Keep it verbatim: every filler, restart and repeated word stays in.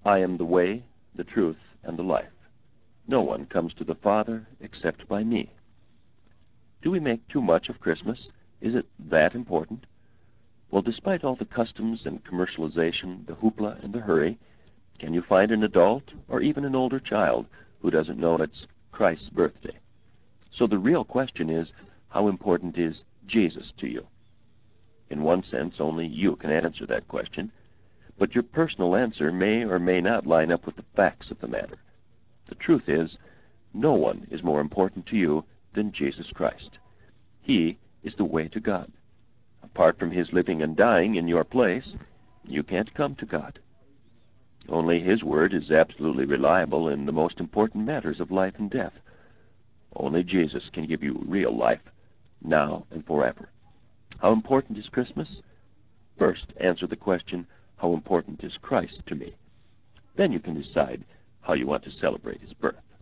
I am the way, the truth, and the life. No one comes to the Father except by me. Do we make too much of Christmas? Is it that important? Well, despite all the customs and commercialization, the hoopla and the hurry, can you find an adult or even an older child who doesn't know it's Christ's birthday? So the real question is, how important is Jesus to you? In one sense, only you can answer that question, but your personal answer may or may not line up with the facts of the matter. The truth is, no one is more important to you than Jesus Christ. He is the way to God. Apart from his living and dying in your place, you can't come to God. Only his word is absolutely reliable in the most important matters of life and death. Only Jesus can give you real life, now and forever. How important is Christmas? First, answer the question, how important is Christ to me? Then you can decide how you want to celebrate his birth.